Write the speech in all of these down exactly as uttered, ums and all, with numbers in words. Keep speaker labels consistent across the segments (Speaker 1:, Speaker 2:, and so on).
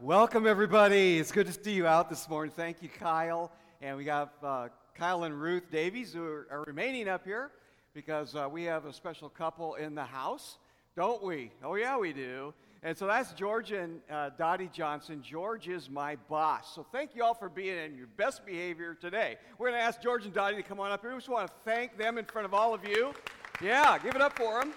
Speaker 1: Welcome, everybody. It's good to see you out this morning. Thank you, Kyle. And we got uh, Kyle and Ruth Davies who are, are remaining up here because uh, we have a special couple in the house, don't we? Oh, yeah, we do. And so that's George and uh, Dottie Johnson. George is my boss. So thank you all for being in your best behavior today. We're going to ask George and Dottie to come on up here. We just want to thank them in front of all of you. Yeah, give it up for them.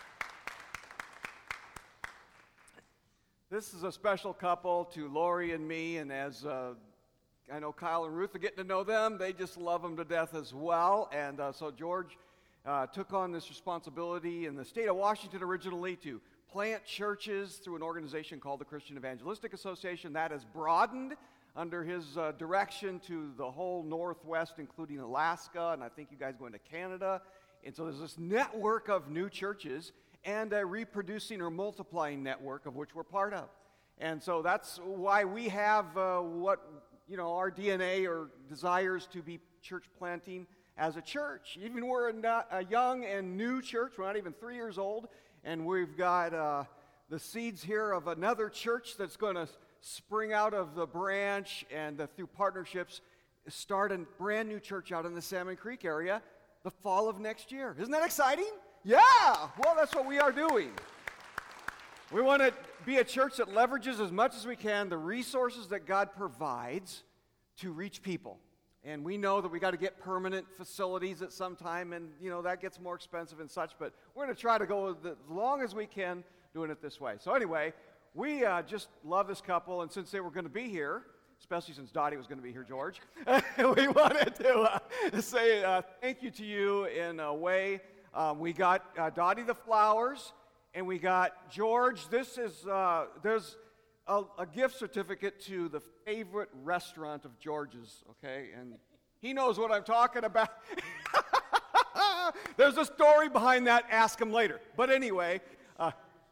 Speaker 1: This is a special couple to Lori and me, and as uh, I know Kyle and Ruth are getting to know them, they just love them to death as well. And uh, so George uh, took on this responsibility in the state of Washington originally to plant churches through an organization called the Christian Evangelistic Association. That has broadened under his uh, direction to the whole Northwest, including Alaska, and I think you guys going to Canada. And so there's this network of new churches and a reproducing or multiplying network of which we're part of. And so that's why we have uh, what, you know, our D N A or desires to be church planting as a church. Even we're a, not, a young and new church, we're not even three years old, and we've got uh, the seeds here of another church that's going to spring out of the branch and uh, through partnerships start a brand new church out in the Salmon Creek area the fall of next year. Isn't that exciting? Yeah, well, that's what we are doing. We want to be a church that leverages as much as we can the resources that God provides to reach people. And we know that we got to get permanent facilities at some time, and, you know, that gets more expensive and such, but we're going to try to go as long as we can doing it this way. So anyway, we uh, just love this couple, and since they were going to be here, especially since Dottie was going to be here, George, we wanted to uh, say uh, thank you to you in a way. Um, we got uh, Dottie the flowers, and we got George. This is, uh, there's a, a gift certificate to the favorite restaurant of George's, okay? And he knows what I'm talking about. There's a story behind that. Ask him later. But anyway. Uh,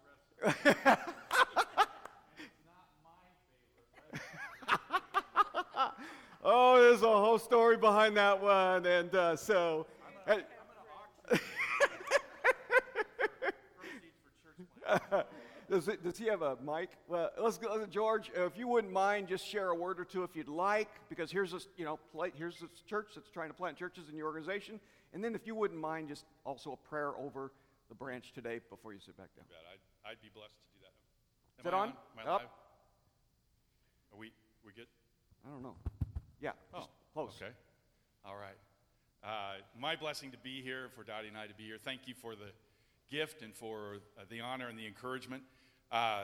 Speaker 1: oh, there's a whole story behind that one. And uh, so... I'm a, I'm does, it, does he have a mic? Well, let's go, George. If you wouldn't mind, just share a word or two if you'd like, because here's this, you know, here's this church that's trying to plant churches in your organization, and then if you wouldn't mind, just also a prayer over the branch today before you sit back down.
Speaker 2: I'd, I'd be blessed to do that.
Speaker 1: Is it on?
Speaker 2: Am I live? Are we we good?
Speaker 1: I don't know. Yeah.
Speaker 2: Oh,
Speaker 1: close.
Speaker 2: Okay. All right. Uh, my blessing to be here, for Dottie and I to be here. Thank you for the gift and for uh, the honor and the encouragement. Uh,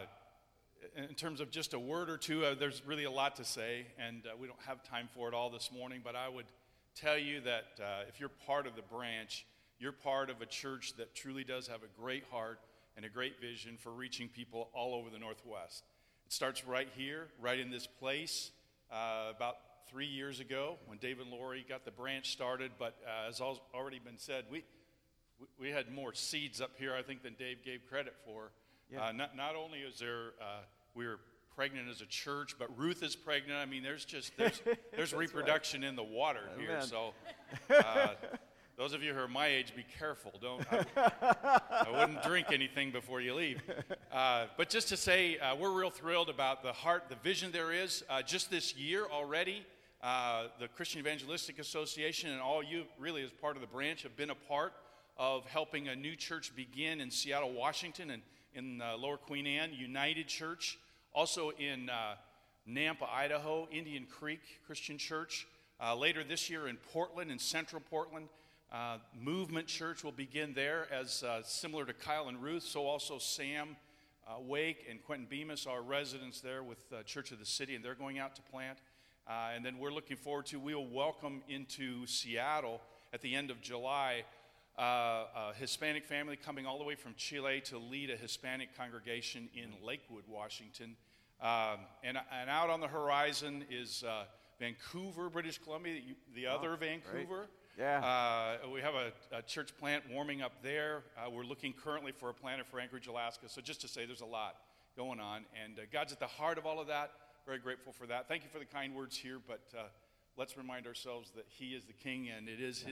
Speaker 2: in terms of just a word or two, uh, there's really a lot to say, and uh, we don't have time for it all this morning, but I would tell you that uh, if you're part of the branch, you're part of a church that truly does have a great heart and a great vision for reaching people all over the Northwest. It starts right here, right in this place, uh, about three years ago when David and Lori got the branch started, but uh, as already been said, we We had more seeds up here, I think, than Dave gave credit for. Yeah. Uh, not, not only is there, uh, we were pregnant as a church, but Ruth is pregnant. I mean, there's just, there's, there's reproduction right in the water oh, here. Man. So uh, those of you who are my age, be careful. Don't, I, I wouldn't drink anything before you leave. Uh, but just to say, uh, we're real thrilled about the heart, the vision there is. Uh, just this year already, uh, the Christian Evangelistic Association and all you really as part of the branch have been a part of helping a new church begin in Seattle, Washington, and in uh, Lower Queen Anne United Church. Also in uh, Nampa, Idaho, Indian Creek Christian Church. Uh, later this year in Portland, in Central Portland, uh, Movement Church will begin there, as uh, similar to Kyle and Ruth. So also Sam uh, Wake and Quentin Bemis are residents there with uh, Church of the City, and they're going out to plant. Uh, and then we're looking forward to, we'll welcome into Seattle at the end of July Uh, a Hispanic family coming all the way from Chile to lead a Hispanic congregation in Lakewood, Washington. Um, and, and out on the horizon is uh, Vancouver, British Columbia, the oh, other Vancouver.
Speaker 1: Great. Yeah.
Speaker 2: Uh, we have a, a church plant warming up there. Uh, we're looking currently for a planter for Anchorage, Alaska. So just to say, there's a lot going on. And uh, God's at the heart of all of that. Very grateful for that. Thank you for the kind words here, but uh, let's remind ourselves that He is the King, and it is yeah. His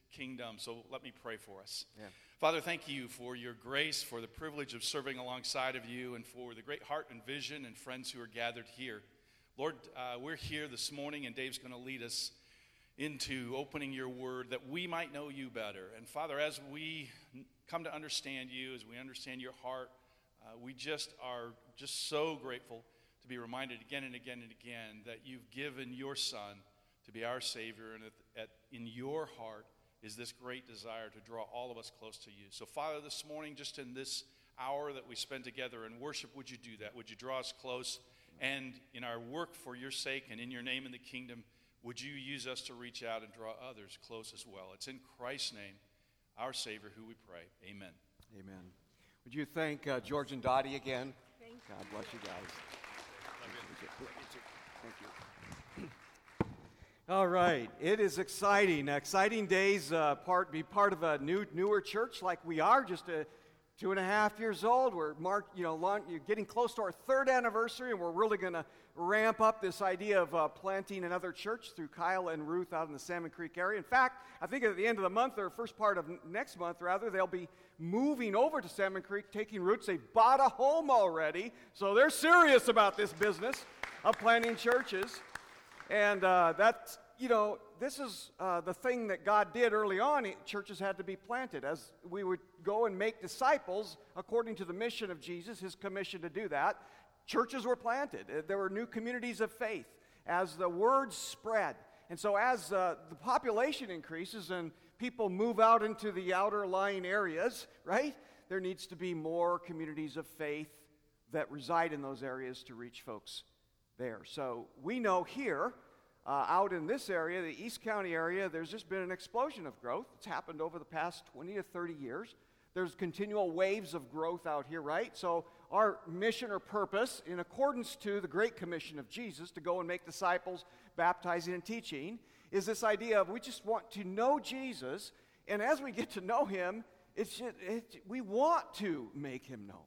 Speaker 2: kingdom. So let me pray for us.
Speaker 1: Yeah.
Speaker 2: Father, thank you for your grace, for the privilege of serving alongside of you, and for the great heart and vision and friends who are gathered here. Lord, uh, we're here this morning, and Dave's going to lead us into opening your word that we might know you better. And Father, as we come to understand you, as we understand your heart, uh, we just are just so grateful to be reminded again and again and again that you've given your Son to be our Savior, and at, at, in your heart is this great desire to draw all of us close to you. So Father, this morning, just in this hour that we spend together in worship, would you do that? Would you draw us close? And in our work for your sake and in your name in the kingdom, would you use us to reach out and draw others close as well? It's in Christ's name, our Savior, who we pray. Amen.
Speaker 1: Amen. Would you thank uh, George and Dottie again?
Speaker 3: Thank you.
Speaker 1: God bless you guys. Thank you. All right, it is exciting. Exciting days. Uh, part be part of a new newer church like we are. Just a two and a half years old. We're mark, you know, long, you're getting close to our third anniversary, and we're really going to ramp up this idea of uh, planting another church through Kyle and Ruth out in the Salmon Creek area. In fact, I think at the end of the month, or first part of n- next month, rather, they'll be moving over to Salmon Creek, taking roots. They bought a home already, so they're serious about this business of planting churches. And uh, that's, you know, this is uh, the thing that God did early on. Churches had to be planted. As we would go and make disciples, according to the mission of Jesus, his commission to do that, churches were planted. There were new communities of faith as the word spread. And so as uh, the population increases and people move out into the outer lying areas, right, there needs to be more communities of faith that reside in those areas to reach folks there. So we know here, uh, out in this area, the East County area, there's just been an explosion of growth. It's happened over the past twenty to thirty years. There's continual waves of growth out here, right? So our mission or purpose, in accordance to the Great Commission of Jesus, to go and make disciples, baptizing and teaching, is this idea of we just want to know Jesus, and as we get to know him, it's just, it, we want to make him known.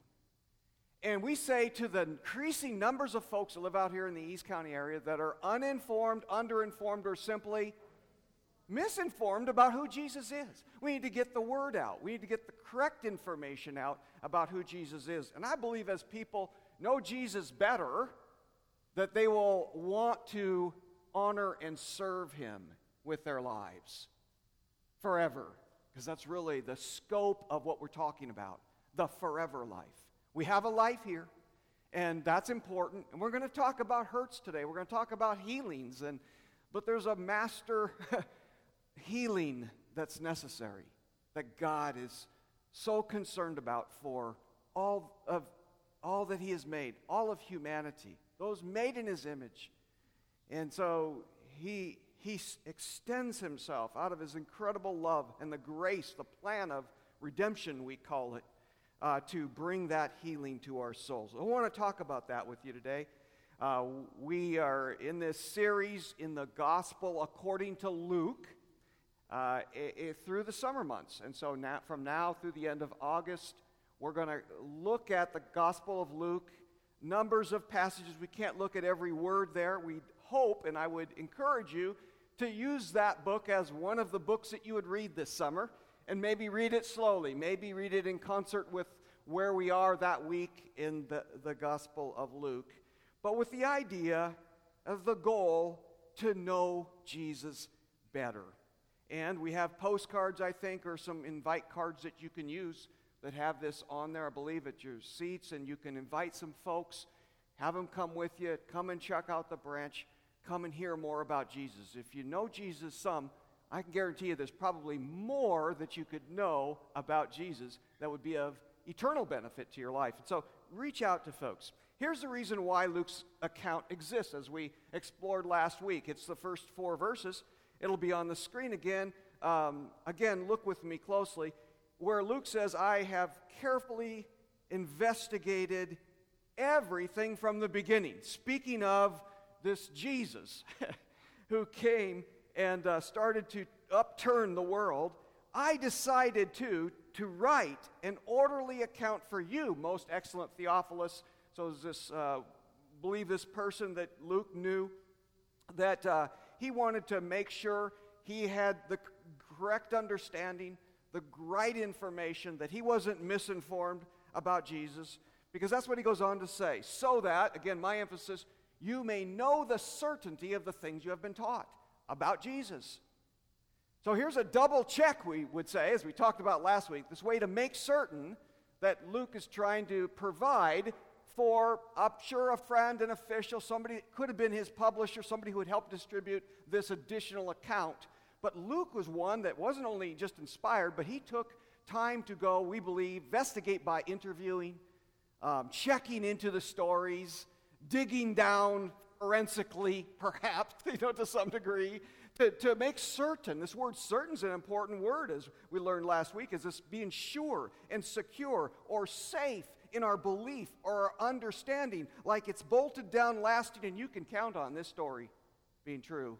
Speaker 1: And we say to the increasing numbers of folks that live out here in the East County area that are uninformed, underinformed, or simply misinformed about who Jesus is. We need to get the word out. We need to get the correct information out about who Jesus is. And I believe as people know Jesus better, that they will want to honor and serve him with their lives forever. Because that's really the scope of what we're talking about, the forever life. We have a life here, and that's important. And we're going to talk about hurts today. We're going to talk about healings. And but there's a master healing that's necessary, that God is so concerned about for all of all that he has made, all of humanity, those made in his image. And so he he extends himself out of his incredible love and the grace, the plan of redemption, we call it, Uh, to bring that healing to our souls. I want to talk about that with you today. Uh, we are in this series in the Gospel according to Luke uh, I- I- through the summer months. And so now, from now through the end of August, we're going to look at the Gospel of Luke, numbers of passages. We can't look at every word there. We hope, and I would encourage you, to use that book as one of the books that you would read this summer. And maybe read it slowly. Maybe read it in concert with where we are that week in the, the Gospel of Luke. But with the idea of the goal to know Jesus better. And we have postcards, I think, or some invite cards that you can use that have this on there, I believe, at your seats. And you can invite some folks, have them come with you, come and check out the branch, come and hear more about Jesus. If you know Jesus some, I can guarantee you there's probably more that you could know about Jesus that would be of eternal benefit to your life. And so reach out to folks. Here's the reason why Luke's account exists, as we explored last week. It's the first four verses. It'll be on the screen again. Um, again, look with me closely, where Luke says, I have carefully investigated everything from the beginning. Speaking of this Jesus who came and uh, started to upturn the world, I decided to, to write an orderly account for you, most excellent Theophilus. So is this, uh, believe this person that Luke knew, that uh, he wanted to make sure he had the correct understanding, the right information, that he wasn't misinformed about Jesus, because that's what he goes on to say. So that, again, my emphasis, you may know the certainty of the things you have been taught about Jesus. So here's a double check, we would say, as we talked about last week, this way to make certain that Luke is trying to provide for, I'm sure, a friend, an official, somebody that could have been his publisher, somebody who would help distribute this additional account. But Luke was one that wasn't only just inspired, but he took time to go, we believe, investigate by interviewing, um, checking into the stories, digging down forensically, perhaps, you know, to some degree, to, to make certain. This word certain is an important word, as we learned last week, is this being sure and secure or safe in our belief or our understanding, like it's bolted down, lasting, and you can count on this story being true.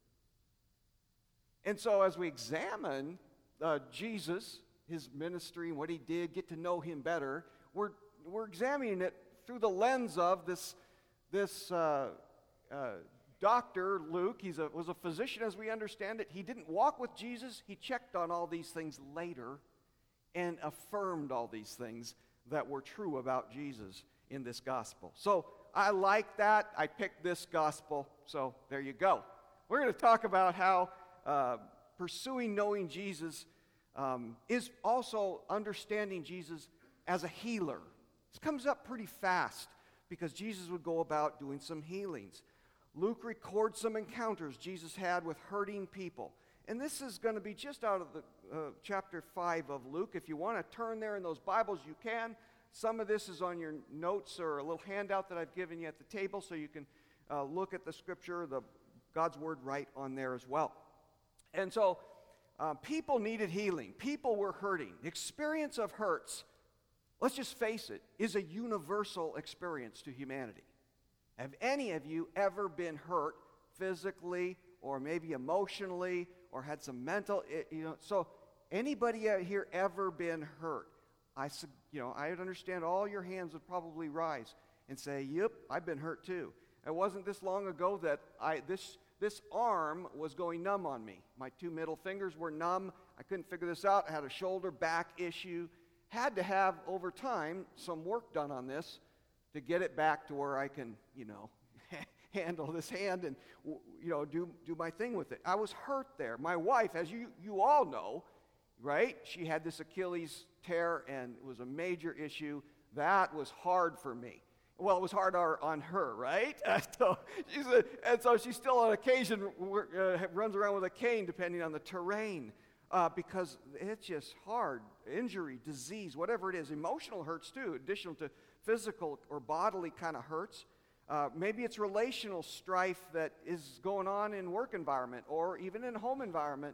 Speaker 1: And so as we examine uh, Jesus, his ministry, and what he did, get to know him better, we're, we're examining it through the lens of this, this uh, uh, Doctor Luke. He was a physician, as we understand it. He didn't walk with Jesus. He checked on all these things later and affirmed all these things that were true about Jesus in this gospel. So I like that. I picked this gospel, so there you go. We're going to talk about how uh, pursuing knowing Jesus um, is also understanding Jesus as a healer. This comes up pretty fast because Jesus would go about doing some healings. Luke records some encounters Jesus had with hurting people. And this is going to be just out of the uh, chapter five of Luke. If you want to turn there in those Bibles, you can. Some of this is on your notes or a little handout that I've given you at the table, so you can uh, look at the scripture, the God's word right on there as well. And so uh, people needed healing. People were hurting. The experience of hurts, let's just face it, is a universal experience to humanity. Have any of you ever been hurt physically or maybe emotionally or had some mental, you know, so anybody out here ever been hurt? I, you know, I'd understand all your hands would probably rise and say, yep, I've been hurt too. It wasn't this long ago that I, this, this arm was going numb on me. My two middle fingers were numb. I couldn't figure this out. I had a shoulder back issue. Had to have, over time, some work done on this to get it back to where I can, you know, handle this hand and, you know, do, do my thing with it. I was hurt there. My wife, as you, you all know, right? She had this Achilles tear, and it was a major issue. That was hard for me. Well, it was hard on her, right? Uh, so she's a, and so she still on occasion uh, runs around with a cane, depending on the terrain, uh, because it's just hard. Injury, disease, whatever it is. Emotional hurts too, additional to physical or bodily kind of hurts. Uh, maybe it's relational strife that is going on in work environment or even in home environment.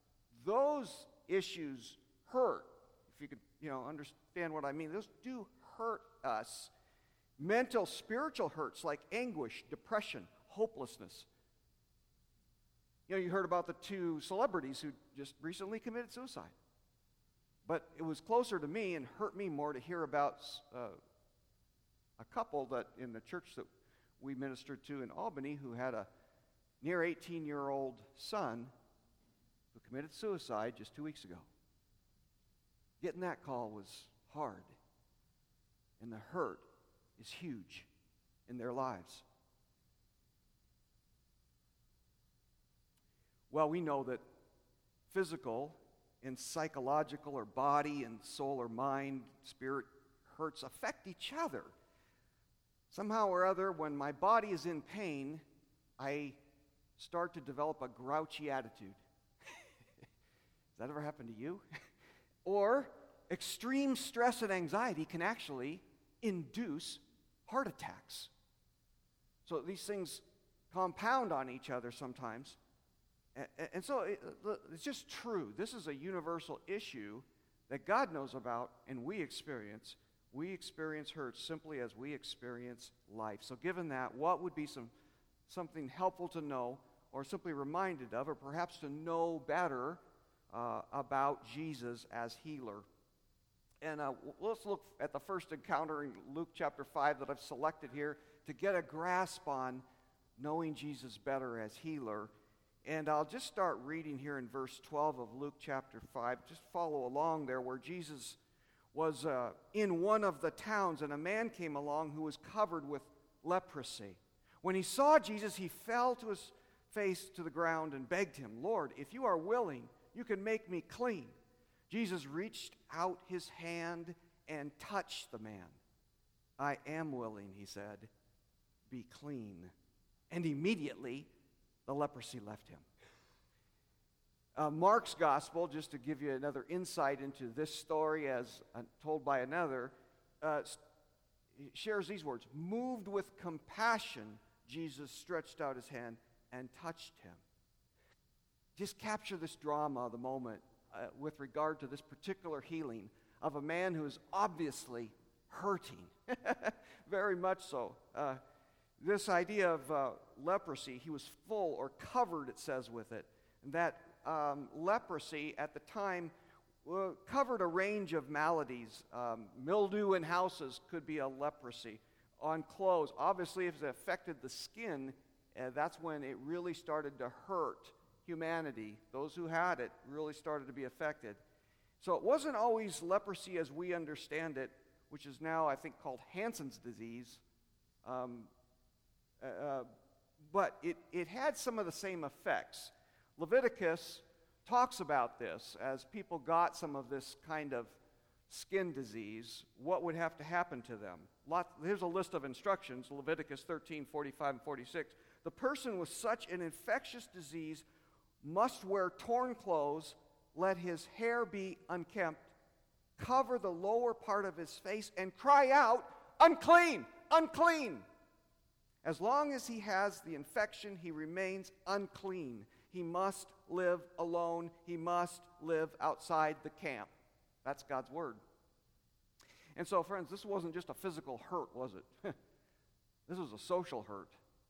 Speaker 1: Those issues hurt. If you could, you know, understand what I mean. Those do hurt us. Mental, spiritual hurts like anguish, depression, hopelessness. You know, you heard about the two celebrities who just recently committed suicide. But it was closer to me and hurt me more to hear about uh, a couple that in the church that we ministered to in Albany who had a near eighteen-year-old son who committed suicide just two weeks ago. Getting that call was hard, and the hurt is huge in their lives. Well, we know that physical and psychological or body and soul or mind, spirit hurts affect each other. Somehow or other, when my body is in pain, I start to develop a grouchy attitude. Does that ever happen to you? Or extreme stress and anxiety can actually induce heart attacks. So these things compound on each other sometimes. And, and so it, it's just true. This is a universal issue that God knows about and we experience. We experience hurt simply as we experience life. So given that, what would be some something helpful to know or simply reminded of, or perhaps to know better uh, about Jesus as healer? And uh, let's look at the first encounter in Luke chapter five that I've selected here to get a grasp on knowing Jesus better as healer. And I'll just start reading here in verse twelve of Luke chapter five. Just follow along there, where Jesus was uh, in one of the towns, and a man came along who was covered with leprosy. When he saw Jesus, he fell to his face to the ground and begged him, "Lord, if you are willing, you can make me clean." Jesus reached out his hand and touched the man. "I am willing," he said, "be clean." And immediately the leprosy left him. Uh, Mark's gospel, just to give you another insight into this story as uh, told by another, uh, shares these words: "Moved with compassion, Jesus stretched out his hand and touched him." Just capture this drama of the moment uh, with regard to this particular healing of a man who is obviously hurting, very much so. Uh, this idea of uh, leprosy, he was full or covered, it says, with it. And that um, leprosy at the time uh, covered a range of maladies. Um, mildew in houses could be a leprosy. On clothes, obviously, if it affected the skin, uh, that's when it really started to hurt humanity. Those who had it really started to be affected. So it wasn't always leprosy as we understand it, which is now, I think, called Hansen's disease. Um, uh, but it, it had some of the same effects. Leviticus talks about this. As people got some of this kind of skin disease, what would have to happen to them? Lot, here's a list of instructions, Leviticus thirteen, forty-five, and forty-six. The person with such an infectious disease must wear torn clothes, let his hair be unkempt, cover the lower part of his face, and cry out, "Unclean! Unclean!" As long as he has the infection, he remains unclean. He must live alone. He must live outside the camp. That's God's word. And so, friends, this wasn't just a physical hurt, was it? This was a social hurt.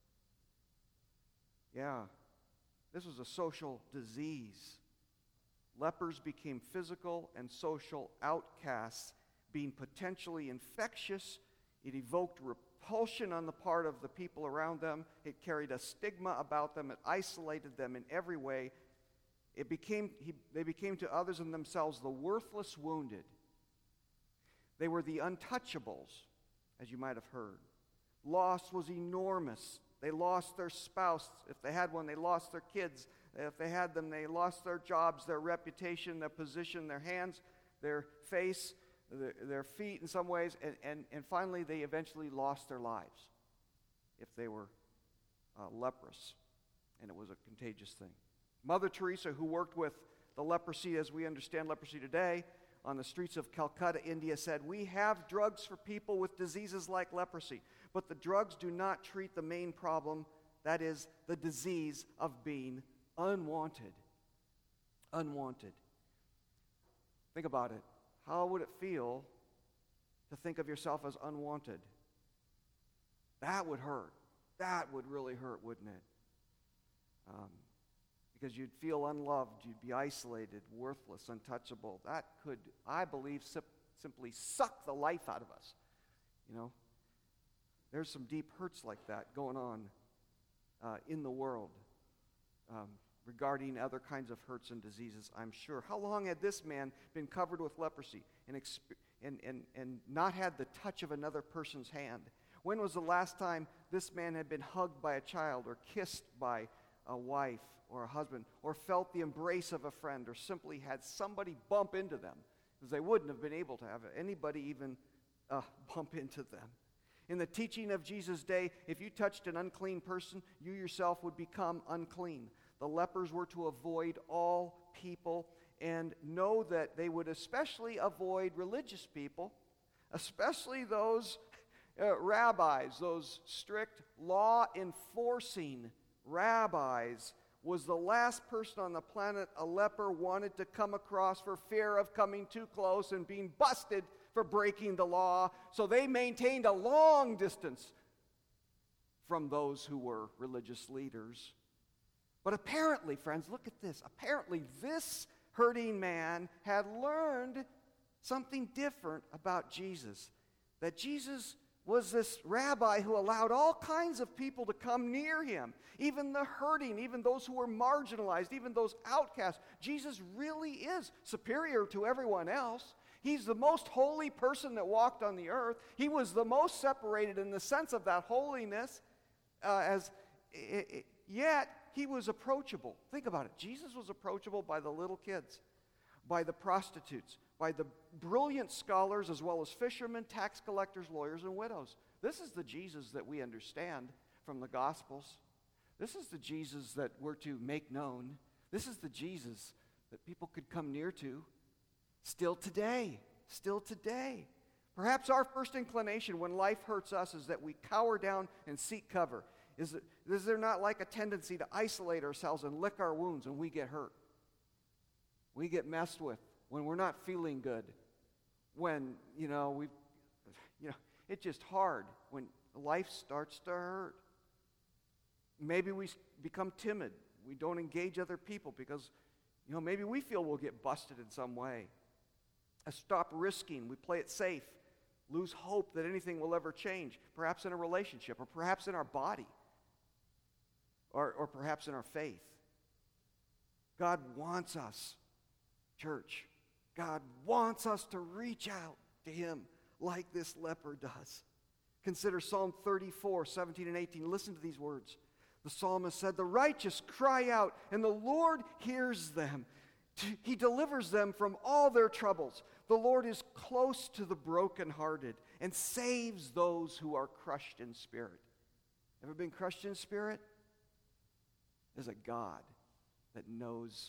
Speaker 1: Yeah, this was a social disease. Lepers became physical and social outcasts, being potentially infectious. It evoked repulsion on the part of the people around them. It carried a stigma about them. It isolated them in every way. It became, he, they became to others and themselves the worthless wounded. They were the untouchables, as you might have heard. Loss was enormous. They lost their spouse. If they had one, they lost their kids. If they had them, they lost their jobs, their reputation, their position, their hands, their face, their, their feet in some ways, and, and, and finally they eventually lost their lives if they were uh, leprous, and it was a contagious thing. Mother Teresa, who worked with the leprosy as we understand leprosy today on the streets of Calcutta, India, said, "We have drugs for people with diseases like leprosy, but the drugs do not treat the main problem, that is, the disease of being unwanted." Unwanted. Think about it. How would it feel to think of yourself as unwanted? That would hurt. That would really hurt, wouldn't it? Um, because you'd feel unloved, you'd be isolated, worthless, untouchable. That could, I believe, sim- simply suck the life out of us. You know, there's some deep hurts like that going on uh, in the world. Um, regarding other kinds of hurts and diseases, I'm sure. How long had this man been covered with leprosy and, exp- and, and, and not had the touch of another person's hand? When was the last time this man had been hugged by a child or kissed by a wife or a husband or felt the embrace of a friend or simply had somebody bump into them? Because they wouldn't have been able to have anybody even uh, bump into them. In the teaching of Jesus' day, if you touched an unclean person, you yourself would become unclean. The lepers were to avoid all people and know that they would especially avoid religious people, especially those uh, rabbis, those strict law-enforcing rabbis. Was the last person on the planet a leper wanted to come across for fear of coming too close and being busted for breaking the law. So they maintained a long distance from those who were religious leaders. But apparently, friends, look at this. Apparently, this hurting man had learned something different about Jesus. That Jesus was this rabbi who allowed all kinds of people to come near him, even the hurting, even those who were marginalized, even those outcasts. Jesus really is superior to everyone else. He's the most holy person that walked on the earth. He was the most separated in the sense of that holiness, uh, as it, it, yet he was approachable. Think about it. Jesus was approachable by the little kids, by the prostitutes, by the brilliant scholars, as well as fishermen, tax collectors, lawyers, and widows. This is the Jesus that we understand from the Gospels. This is the Jesus that we're to make known. This is the Jesus that people could come near to still today. Still today. Perhaps our first inclination when life hurts us is that we cower down and seek cover. Is, it, is there not like a tendency to isolate ourselves and lick our wounds when we get hurt? We get messed with when we're not feeling good, when, you know, we, you know, it's just hard when life starts to hurt. Maybe we become timid. We don't engage other people because, you know, maybe we feel we'll get busted in some way. I stop risking. We play it safe. Lose hope that anything will ever change, perhaps in a relationship or perhaps in our body or, or perhaps in our faith. God wants us, church, God wants us to reach out to him like this leper does. Consider Psalm thirty-four, seventeen and eighteen. Listen to these words. The psalmist said, "The righteous cry out, and the Lord hears them. He delivers them from all their troubles. The Lord is close to the brokenhearted and saves those who are crushed in spirit." Ever been crushed in spirit? There's a God that knows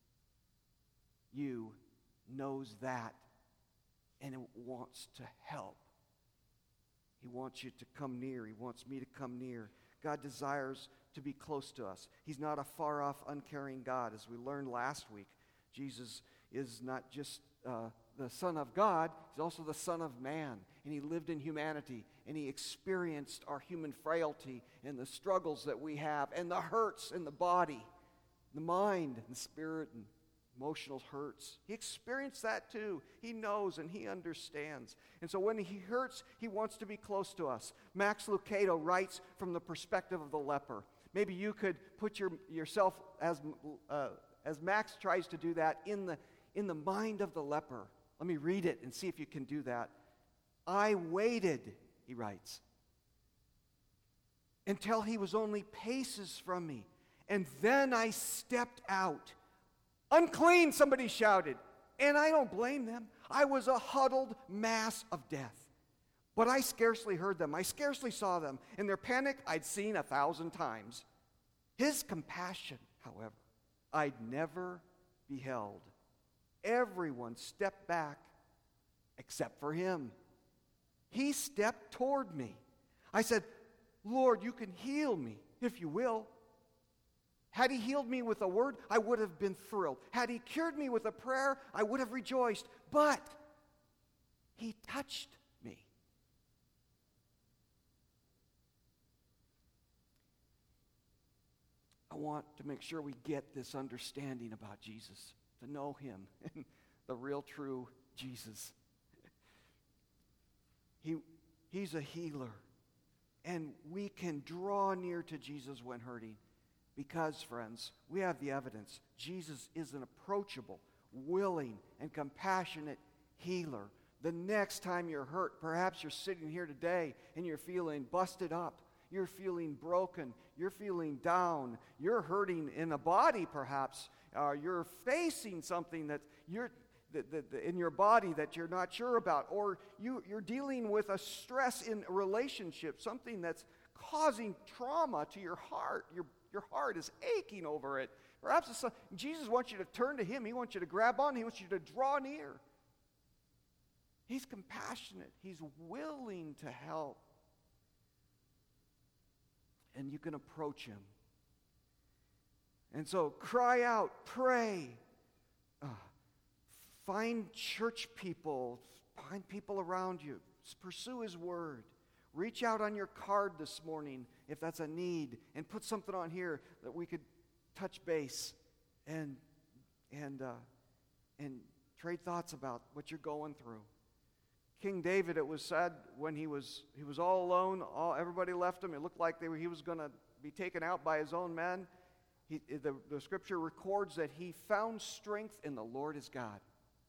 Speaker 1: you, knows that, and it wants to help. He wants you to come near. He wants me to come near. God desires to be close to us. He's not a far-off, uncaring God. As we learned last week, Jesus is not just uh, the Son of God, he's also the Son of Man. And he lived in humanity, and he experienced our human frailty and the struggles that we have, and the hurts in the body, the mind, and the spirit, and emotional hurts. He experienced that too. He knows and he understands. And so when he hurts, he wants to be close to us. Max Lucado writes from the perspective of the leper. Maybe you could put your, yourself, as, uh, as Max tries to do that, in the, in the mind of the leper. Let me read it and see if you can do that. "I waited," he writes, "until he was only paces from me, and then I stepped out. 'Unclean,' somebody shouted, and I don't blame them. I was a huddled mass of death. But I scarcely heard them. I scarcely saw them. And their panic I'd seen a thousand times. His compassion, however, I'd never beheld. Everyone stepped back except for him. He stepped toward me. I said, 'Lord, you can heal me if you will.' Had he healed me with a word, I would have been thrilled. Had he cured me with a prayer, I would have rejoiced. But he touched me." I want to make sure we get this understanding about Jesus, to know him, the real true Jesus. He, he's a healer, and we can draw near to Jesus when hurting. Because, friends, we have the evidence. Jesus is an approachable, willing, and compassionate healer. The next time you're hurt, perhaps you're sitting here today and you're feeling busted up. You're feeling broken. You're feeling down. You're hurting in a body, perhaps. Uh, you're facing something that you're that, that, that in your body that you're not sure about. Or you, you're dealing with a stress in a relationship, something that's causing trauma to your heart. Your Your heart is aching over it. Perhaps it's a, Jesus wants you to turn to him. He wants you to grab on. He wants you to draw near. He's compassionate. He's willing to help. And you can approach him. And so cry out, pray. Uh, find church people. Find people around you. Pursue his word. Reach out on your card this morning if that's a need, and put something on here that we could touch base and and uh, and trade thoughts about what you're going through. King David, it was said when he was he was all alone, all, everybody left him. It looked like they were, he was going to be taken out by his own men. He, the, the scripture records that he found strength in the Lord his God.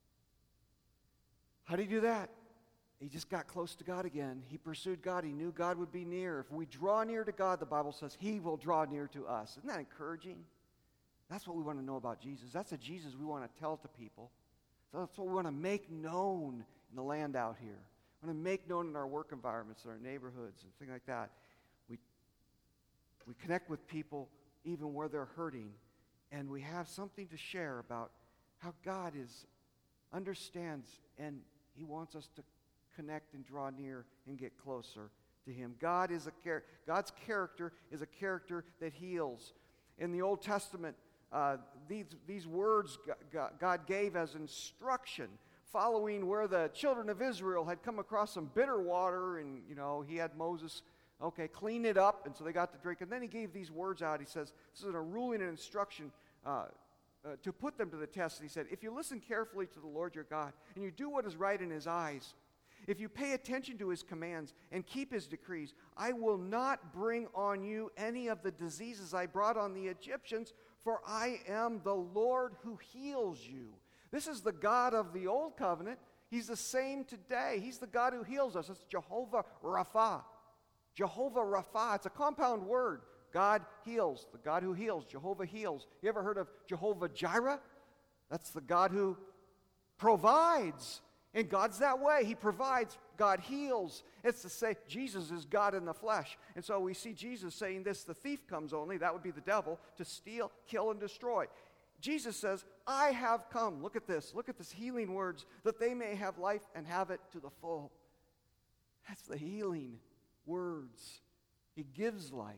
Speaker 1: How did he do that? He just got close to God again. He pursued God. He knew God would be near. If we draw near to God, the Bible says he will draw near to us. Isn't that encouraging? That's what we want to know about Jesus. That's a Jesus we want to tell to people. So that's what we want to make known in the land out here. We want to make known in our work environments, in our neighborhoods, and things like that. We, we connect with people even where they're hurting, and we have something to share about how God is understands, and he wants us to connect and draw near and get closer to him. God is a char- God's character is a character that heals. In the Old Testament, uh, these, these words God gave as instruction, following where the children of Israel had come across some bitter water, and, you know, he had Moses, okay, clean it up, and so they got to drink. And then he gave these words out. He says, this is a ruling and instruction uh, uh, to put them to the test. And he said, if you listen carefully to the Lord your God, and you do what is right in his eyes, if you pay attention to his commands and keep his decrees, I will not bring on you any of the diseases I brought on the Egyptians, for I am the Lord who heals you. This is the God of the Old Covenant. He's the same today. He's the God who heals us. It's Jehovah Rapha. Jehovah Rapha. It's a compound word. God heals. The God who heals. Jehovah heals. You ever heard of Jehovah Jireh? That's the God who provides. And God's that way. He provides. God heals. It's to say Jesus is God in the flesh. And so we see Jesus saying this, the thief comes only, that would be the devil, to steal, kill, and destroy. Jesus says, I have come. Look at this. Look at this healing words, that they may have life and have it to the full. That's the healing words. He gives life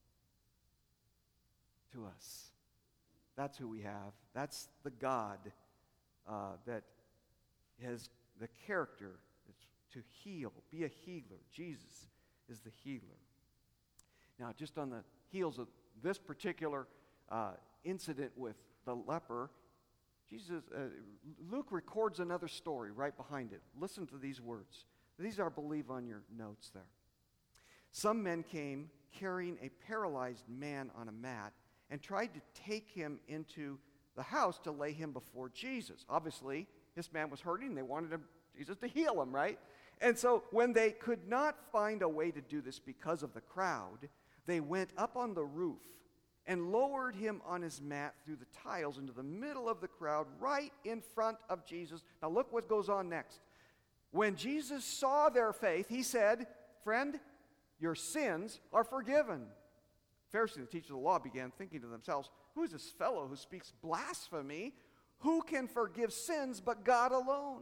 Speaker 1: to us. That's who we have. That's the God uh, that has the character to heal, be a healer. Jesus is the healer. Now, just on the heels of this particular uh, incident with the leper, Jesus, uh, Luke records another story right behind it. Listen to these words. These are, I believe, on your notes there. Some men came carrying a paralyzed man on a mat and tried to take him into the house to lay him before Jesus. Obviously, this man was hurting. They wanted him, Jesus to heal him, right? And so when they could not find a way to do this because of the crowd, they went up on the roof and lowered him on his mat through the tiles into the middle of the crowd, right in front of Jesus. Now look what goes on next. When Jesus saw their faith, he said, friend, your sins are forgiven. Pharisees, the teachers of the law, began thinking to themselves, who is this fellow who speaks blasphemy? Who can forgive sins but God alone?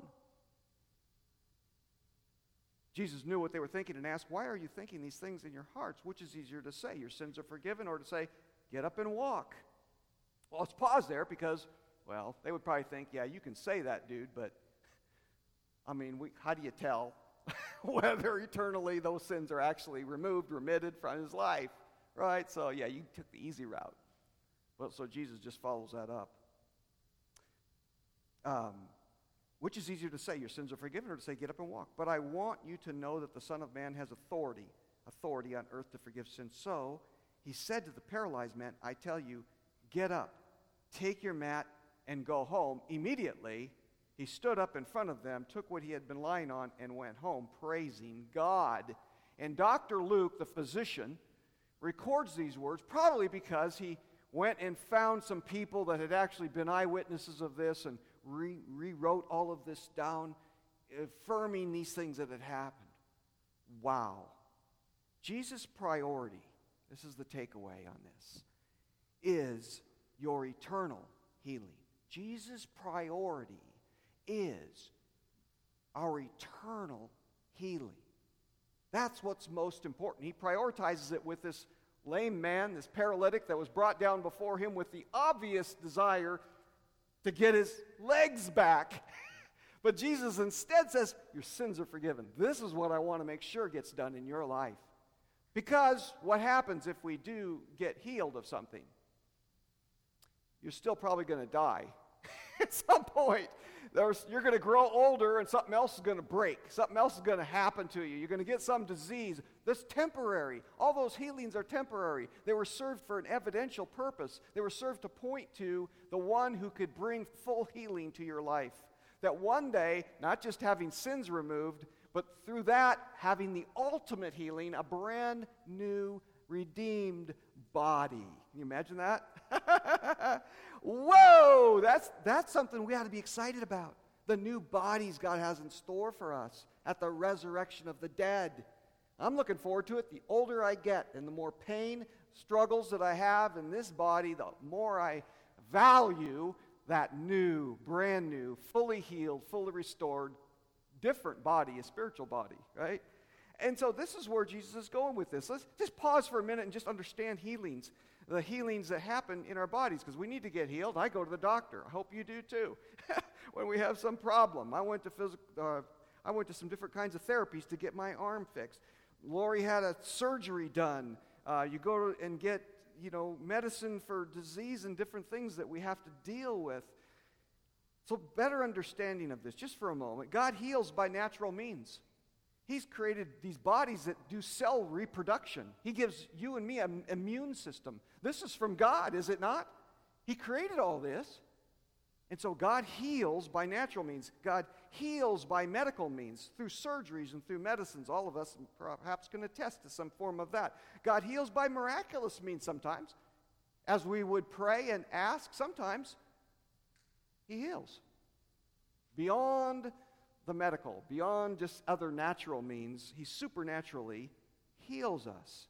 Speaker 1: Jesus knew what they were thinking and asked, why are you thinking these things in your hearts? Which is easier to say, your sins are forgiven, or to say, get up and walk? Well, let's pause there because, well, they would probably think, yeah, you can say that, dude, but, I mean, we, how do you tell whether eternally those sins are actually removed, remitted from his life, right? So, yeah, you took the easy route. Well, so Jesus just follows that up. Um, which is easier to say, your sins are forgiven, or to say, get up and walk? But I want you to know that the Son of Man has authority, authority on earth to forgive sins. So he said to the paralyzed man, I tell you, get up, take your mat, and go home. Immediately, he stood up in front of them, took what he had been lying on, and went home, praising God. And Doctor Luke, the physician, records these words, probably because he went and found some people that had actually been eyewitnesses of this and re- rewrote all of this down, affirming these things that had happened. Wow. Jesus' priority, this is the takeaway on this, is your eternal healing. Jesus' priority is our eternal healing. That's what's most important. He prioritizes it with this lame man, this paralytic that was brought down before him with the obvious desire to get his legs back. But Jesus instead says, your sins are forgiven. This is what I want to make sure gets done in your life. Because what happens if we do get healed of something? You're still probably going to die. At some point, there's, you're going to grow older and something else is going to break. Something else is going to happen to you. You're going to get some disease that's temporary. All those healings are temporary. They were served for an evidential purpose. They were served to point to the one who could bring full healing to your life. That one day, not just having sins removed, but through that, having the ultimate healing, a brand new, redeemed body. Can you imagine that? Whoa! That's, that's something we ought to be excited about. The new bodies God has in store for us at the resurrection of the dead. I'm looking forward to it. The older I get and the more pain, struggles that I have in this body, the more I value that new, brand new, fully healed, fully restored, different body, a spiritual body, right? And so this is where Jesus is going with this. Let's just pause for a minute and just understand healings, the healings that happen in our bodies, because we need to get healed. I go to the doctor. I hope you do too. When we have some problem, I went to physical, uh, I went to some different kinds of therapies to get my arm fixed. Lori had a surgery done. Uh, you go to, and get, you know, medicine for disease and different things that we have to deal with. So better understanding of this, just for a moment. God heals by natural means. He's created these bodies that do cell reproduction. He gives you and me an immune system. This is from God, is it not? He created all this. And so God heals by natural means. God heals by medical means, through surgeries and through medicines. All of us perhaps can attest to some form of that. God heals by miraculous means sometimes. As we would pray and ask, sometimes He heals. Beyond the medical, beyond just other natural means, He supernaturally heals us.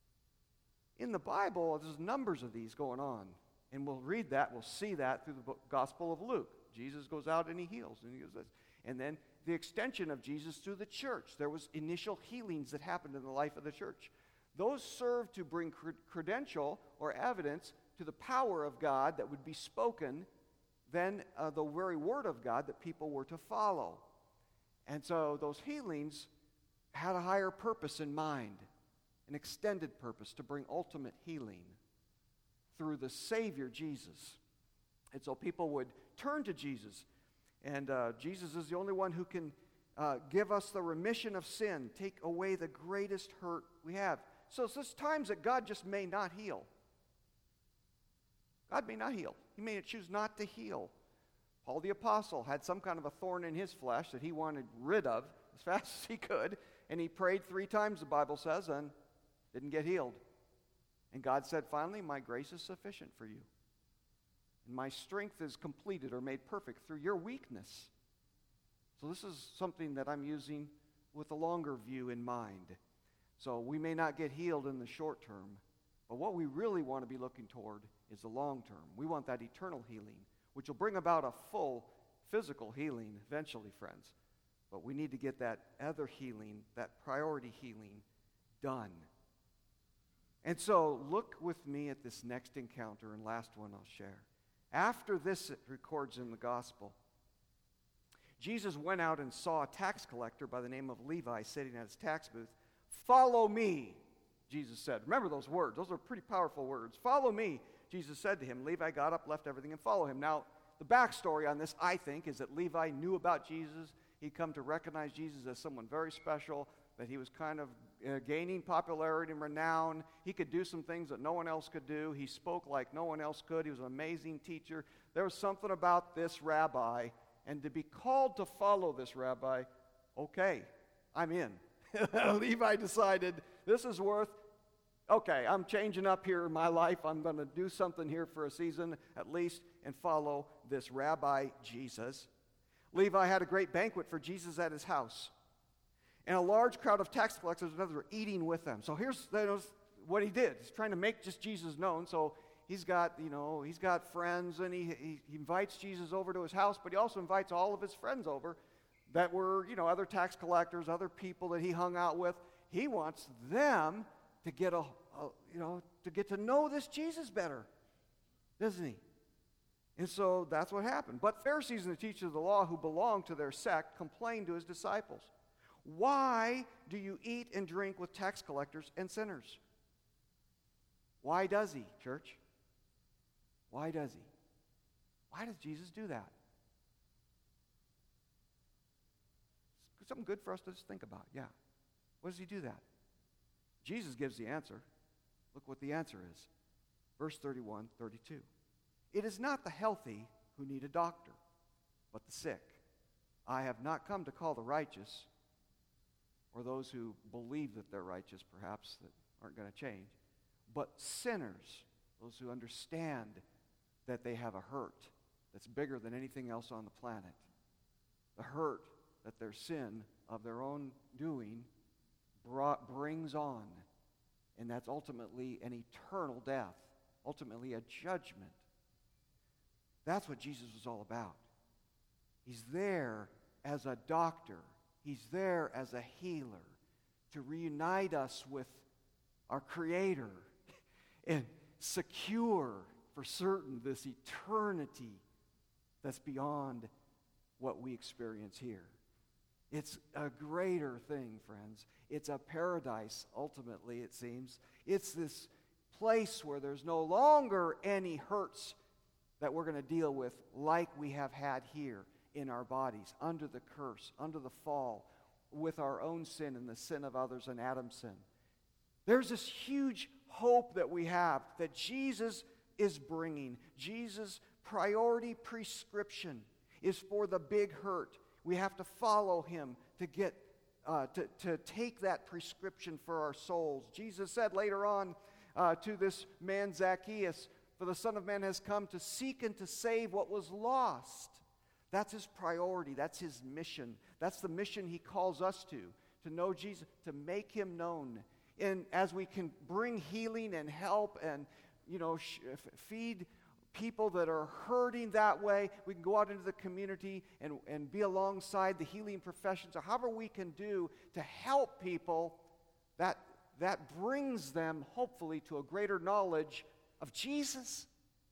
Speaker 1: In the Bible, there's numbers of these going on. And we'll read that, we'll see that through the book, Gospel of Luke. Jesus goes out and He heals. And, he goes this. And then the extension of Jesus through the church. There was initial healings that happened in the life of the church. Those served to bring cred- credential or evidence to the power of God that would be spoken, then uh, the very word of God that people were to follow. And so those healings had a higher purpose in mind, an extended purpose to bring ultimate healing through the Savior, Jesus. And so people would turn to Jesus. And uh, Jesus is the only one who can uh, give us the remission of sin, take away the greatest hurt we have. So it's just times that God just may not heal. God may not heal. He may choose not to heal. Paul the Apostle had some kind of a thorn in his flesh that he wanted rid of as fast as he could. And he prayed three times, the Bible says, and didn't get healed. And God said, finally, my grace is sufficient for you. And my strength is completed or made perfect through your weakness. So this is something that I'm using with a longer view in mind. So we may not get healed in the short term, but what we really want to be looking toward is the long term. We want that eternal healing, which will bring about a full physical healing eventually, friends. But we need to get that other healing, that priority healing, done. And so look with me at this next encounter and last one I'll share. After this, it records in the gospel, Jesus went out and saw a tax collector by the name of Levi sitting at his tax booth. Follow me, Jesus said. Remember those words. Those are pretty powerful words. Follow me, Jesus said to him. Levi got up, left everything, and followed him. Now, the backstory on this, I think, is that Levi knew about Jesus. He'd come to recognize Jesus as someone very special, that he was kind of uh, gaining popularity and renown. He could do some things that no one else could do. He spoke like no one else could. He was an amazing teacher. There was something about this rabbi, and to be called to follow this rabbi, okay, I'm in. Levi decided, this is worth, okay, I'm changing up here in my life. I'm going to do something here for a season at least and follow this rabbi Jesus. Levi had a great banquet for Jesus at his house. And a large crowd of tax collectors and others were eating with them. So here's you know, what he did. He's trying to make just Jesus known. So he's got, you know, he's got friends, and he, he, he invites Jesus over to his house, but he also invites all of his friends over that were, you know, other tax collectors, other people that he hung out with. He wants them to get a, a you know, to get to know this Jesus better, doesn't he? And so that's what happened. But Pharisees and the teachers of the law who belonged to their sect complained to his disciples. Why do you eat and drink with tax collectors and sinners? Why does he, church? Why does he? Why does Jesus do that? something good for us to just think about. Yeah. What does he do that? Jesus gives the answer. Look what the answer is. Verse thirty-one, thirty-two. It is not the healthy who need a doctor, but the sick. I have not come to call the righteous, or those who believe that they're righteous, perhaps, that aren't going to change, but sinners, those who understand that they have a hurt that's bigger than anything else on the planet. The hurt that their sin of their own doing brought, brings on, and that's ultimately an eternal death, ultimately a judgment. That's what Jesus was all about. He's there as a doctor. He's there as a healer to reunite us with our Creator and secure for certain this eternity that's beyond what we experience here. It's a greater thing, friends. It's a paradise, ultimately, it seems. It's this place where there's no longer any hurts that we're going to deal with like we have had here in our bodies, under the curse, under the fall, with our own sin and the sin of others and Adam's sin. There's this huge hope that we have that Jesus is bringing. Jesus' priority prescription is for the big hurt. We have to follow him to get uh, to, to take that prescription for our souls. Jesus said later on uh, to this man Zacchaeus, "For the Son of Man has come to seek and to save what was lost." That's his priority. That's his mission. That's the mission he calls us to, to know Jesus, to make him known. And as we can bring healing and help and, you know, sh- feed people that are hurting that way, we can go out into the community and, and be alongside the healing professions, or however we can do to help people, that, that brings them, hopefully, to a greater knowledge of Jesus.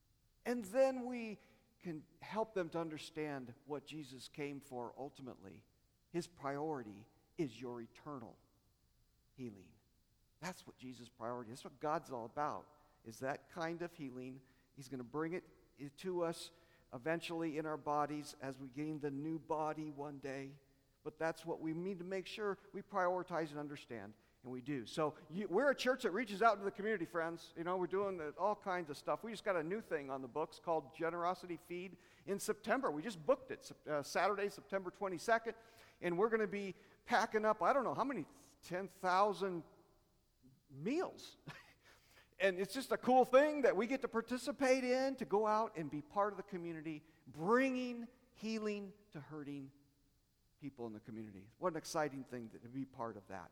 Speaker 1: And then we can help them to understand what Jesus came for ultimately. His priority is your eternal healing. That's what Jesus' priority is. That's what God's all about, is that kind of healing. He's going to bring it to us eventually in our bodies as we gain the new body one day. But that's what we need to make sure we prioritize and understand. And we do. So you, we're a church that reaches out to the community, friends. You know, we're doing the, all kinds of stuff. We just got a new thing on the books called Generosity Feed in September. We just booked it, uh, Saturday, September twenty-second. And we're going to be packing up, I don't know, how many, ten thousand meals. And it's just a cool thing that we get to participate in, to go out and be part of the community, bringing healing to hurting people in the community. What an exciting thing to be part of that.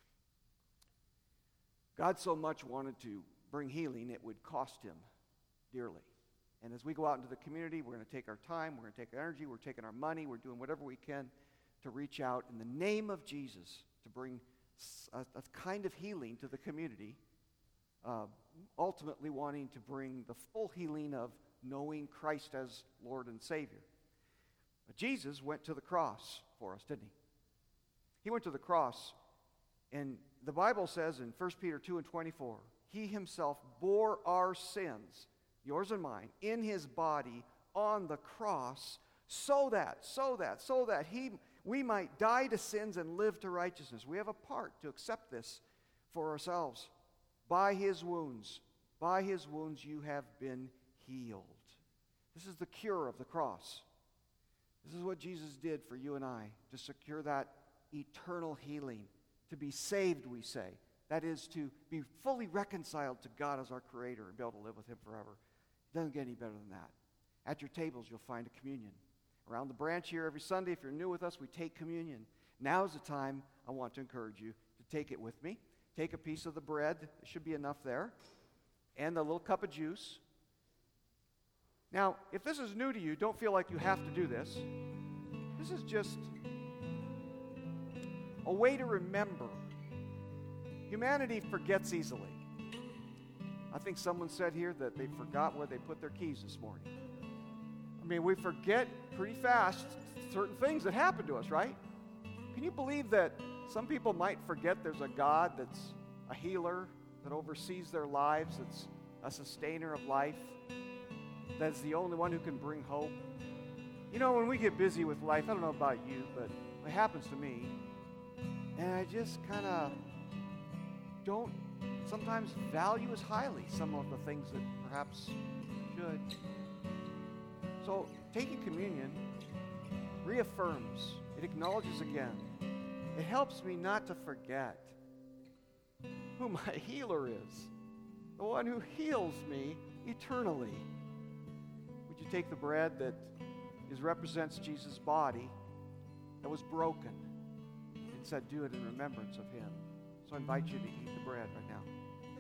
Speaker 1: God so much wanted to bring healing, it would cost him dearly. And as we go out into the community, we're going to take our time, we're going to take our energy, we're taking our money, we're doing whatever we can to reach out in the name of Jesus to bring a, a kind of healing to the community, uh, ultimately wanting to bring the full healing of knowing Christ as Lord and Savior. But Jesus went to the cross for us, didn't he? He went to the cross. And the Bible says in First Peter two and twenty-four, he himself bore our sins, yours and mine, in his body on the cross, so that, so that, so that he, we might die to sins and live to righteousness. We have a part to accept this for ourselves. By his wounds, by his wounds you have been healed. This is the cure of the cross. This is what Jesus did for you and I, to secure that eternal healing. To be saved, we say. That is to be fully reconciled to God as our Creator and be able to live with him forever. It doesn't get any better than that. At your tables, you'll find a communion. Around the branch here every Sunday, if you're new with us, we take communion. Now's the time I want to encourage you to take it with me. Take a piece of the bread. There should be enough there. And a little cup of juice. Now, if this is new to you, don't feel like you have to do this. This is just a way to remember. Humanity forgets easily. I think someone said here that they forgot where they put their keys this morning. I mean, we forget pretty fast certain things that happen to us, right? Can you believe that some people might forget there's a God that's a healer, that oversees their lives, that's a sustainer of life, that's the only one who can bring hope? You know, when we get busy with life, I don't know about you, but It happens to me. And I just kind of don't sometimes value as highly some of the things that perhaps should. So taking communion reaffirms, it acknowledges again. It helps me not to forget who my healer is, the one who heals me eternally. Would you take the bread that is represents Jesus' body that was broken and said, do it in remembrance of him. So I invite you to eat the bread right now.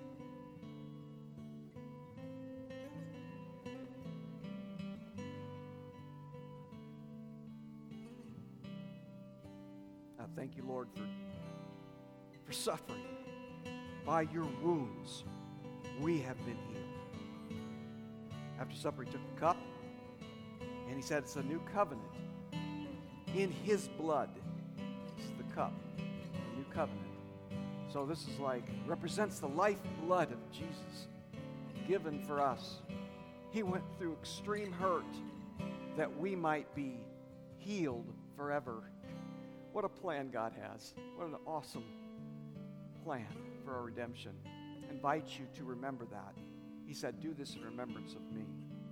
Speaker 1: I thank you, Lord, for, for suffering. By your wounds, we have been healed. After supper, he took the cup, and he said, it's a new covenant in his blood. This is the cup, the new covenant. So this is like, represents the lifeblood of Jesus given for us. He went through extreme hurt that we might be healed forever. What a plan God has. What an awesome plan for our redemption. I invite you to remember that. He said, do this in remembrance of me.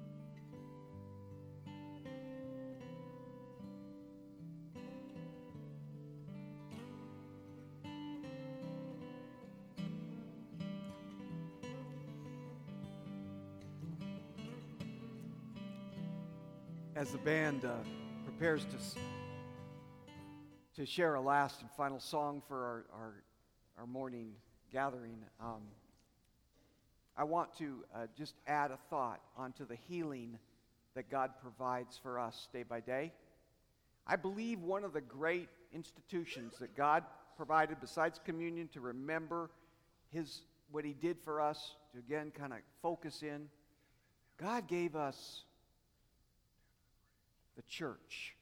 Speaker 1: As the band uh, prepares to to share a last and final song for our, our, our morning gathering, um, I want to uh, just add a thought onto the healing that God provides for us day by day. I believe one of the great institutions that God provided besides communion to remember his what he did for us, to again kind of focus in, God gave us the church.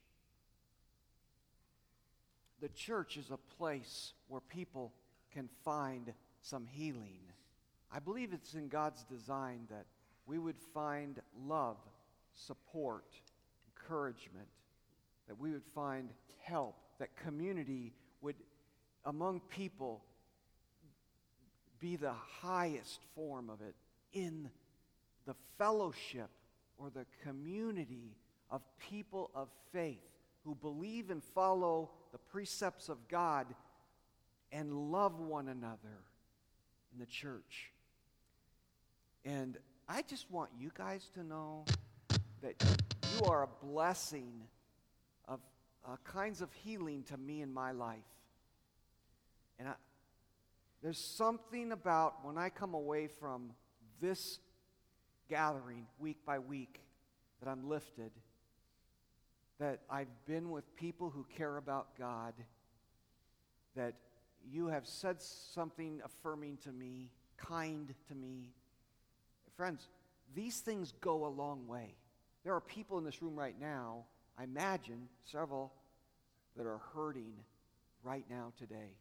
Speaker 1: The church is a place where people can find some healing. I believe it's in God's design that we would find love, support, encouragement, that we would find help, that community would, among people, be the highest form of it in the fellowship or the community of people of faith who believe and follow the precepts of God and love one another in the church. And I just want you guys to know that you are a blessing of uh, kinds of healing to me in my life. And I, there's something about when I come away from this gathering week by week that I'm lifted, that I've been with people who care about God, that you have said something affirming to me, kind to me. Friends, these things go a long way. There are people in this room right now, I imagine several, that are hurting right now today.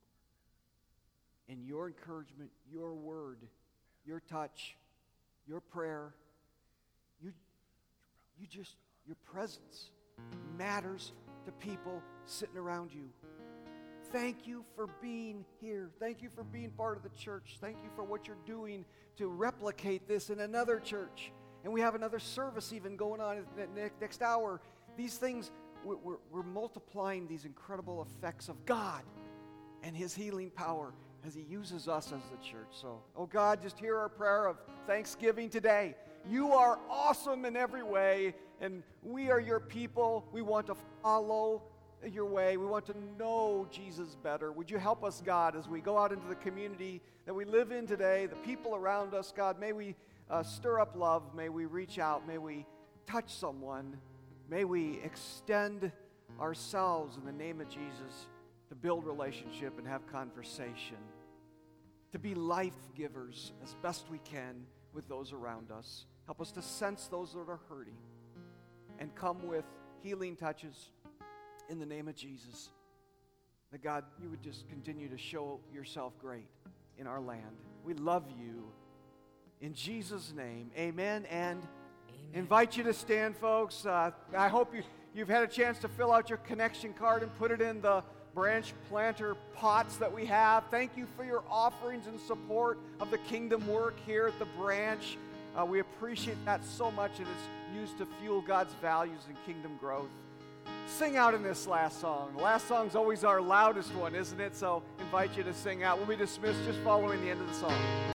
Speaker 1: And your encouragement, your word, your touch, your prayer, you, you just, your presence matters to people sitting around you. Thank you for being here. Thank you for being part of the church. Thank you for what you're doing to replicate this in another church. And we have another service even going on next hour. These things, we're, we're multiplying these incredible effects of God and his healing power as he uses us as the church. So, oh God, just hear our prayer of thanksgiving today. You are awesome in every way, and we are your people. We want to follow your way. We want to know Jesus better. Would you help us, God, as we go out into the community that we live in today, the people around us, God, may we uh, stir up love. May we reach out. May we touch someone. May we extend ourselves in the name of Jesus to build relationship and have conversation, to be life givers as best we can with those around us. Help us to sense those that are hurting and come with healing touches in the name of Jesus. That God, you would just continue to show yourself great in our land. We love you. In Jesus' name, amen, and amen. Invite you to stand, folks. Uh, I hope you, you've had a chance to fill out your connection card and put it in the branch planter pots that we have. Thank you for your offerings and support of the kingdom work here at the branch. Uh, we appreciate that so much, and it's used to fuel God's values and kingdom growth. Sing out in this last song. The last song's always our loudest one, isn't it? So invite you to sing out. We'll be dismissed just following the end of the song.